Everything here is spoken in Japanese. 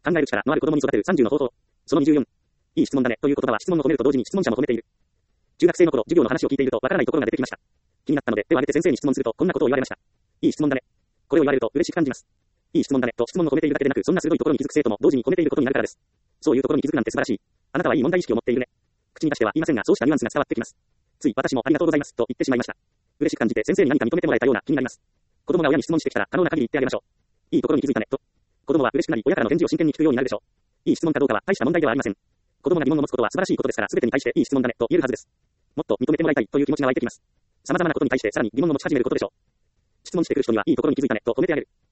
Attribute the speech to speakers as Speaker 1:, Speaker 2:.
Speaker 1: 考える力のある子供に育てる30の方法。その24。いい質問だねという言葉は質問を込めると同時に質問者も止めている。中学生の頃、授業の話を聞いているとわからないところが出てきました。気になったので、手を挙げて先生に質問すると、こんなことを言われました。いい質問だね。これを言われると嬉しく感じます。いい質問だねと質問を込めているだけでなく、そんな鋭いところに気づく生徒も同時に込めていることになるからです。そういうところに気づくなんて素晴らしい。あなたはいい問題意識を持っているね。口に出しては言いませんが、そうしたニュアンスが伝わってきます。つい私もありがとうございますと言ってしまいました。嬉しく感じて先生に何か認めてもらえたような気になります。子供が親に質問してきたら可能な限り言ってあげましょう。いいところに気づいたねと。子供は嬉しくなり親からの返事を真剣に聞くようになるでしょう。いい質問かどうかは大した問題ではありません。子供が疑問を持つことは素晴らしいことですから、全てに対していい質問だねと言えるはずです。もっと認めてもらいたいという気持ちが湧いてきます。様々なことに対してさらに疑問を持ち始めることでしょう。質問してくる人にはいいところに気づいたねと褒めてあげる。